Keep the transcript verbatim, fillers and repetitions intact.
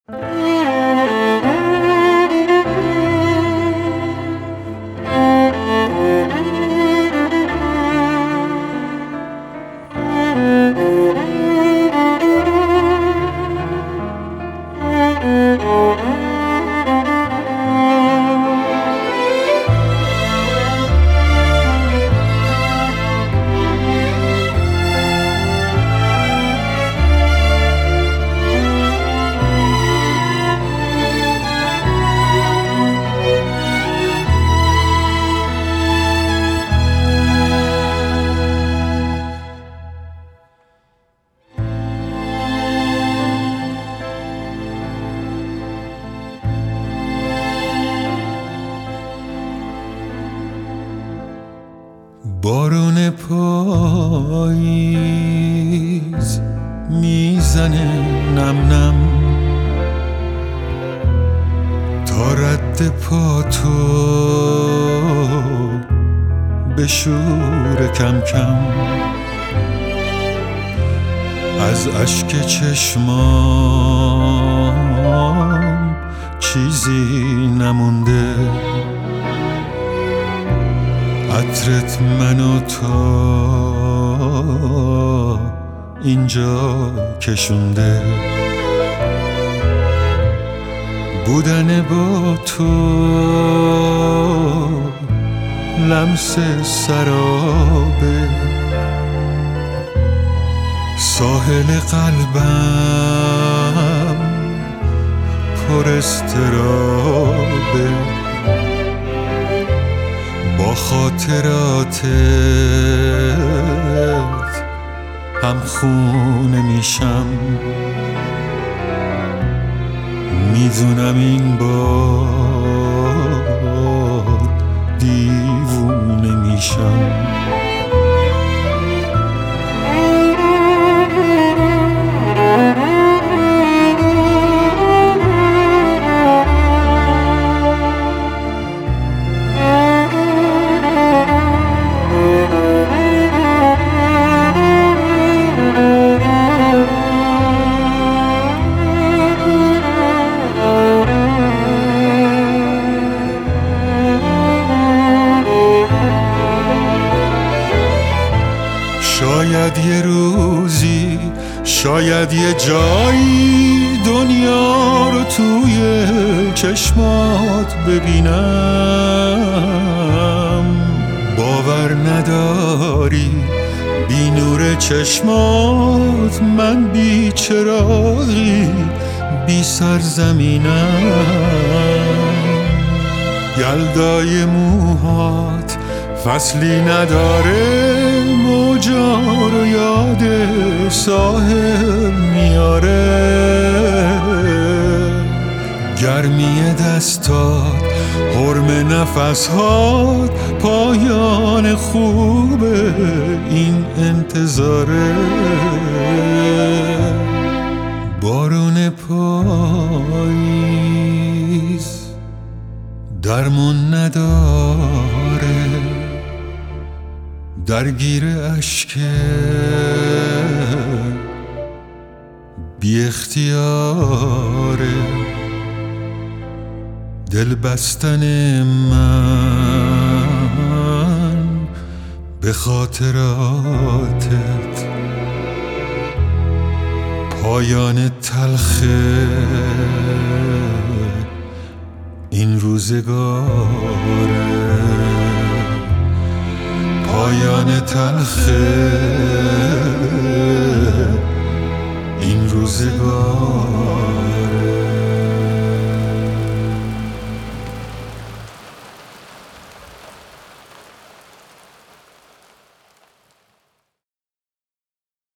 بارون پاییز میزنه نم نم تا رد پا تو بشوره کم کم، از اشک چشمام چیزی نمونده، عطرت منو تا اینجا کشونده. بودن با تو لمس سرابه، ساحل قلبم پر اضطرابه، با خاطراتت هم خونه میشم. میدونم این بار دیوونه میشم. شاید یه روزی، شاید یه جایی دنیا رو توی چشمات ببینم. باور نداری بی نور چشمات من بی چراغی بی سرزمینم. یلدای موهات فصلی نداره، موجا رو یاد ساحل میاره. گرمی دستات، حرم نفسات، پایان خوب این انتظاره. بارون پاییز درمون نداره، درگیر اشک بی اختیاره. دل بستن من به خاطراتت، پایان تلخ این روزگاره. پایان تلخ این روزگاره.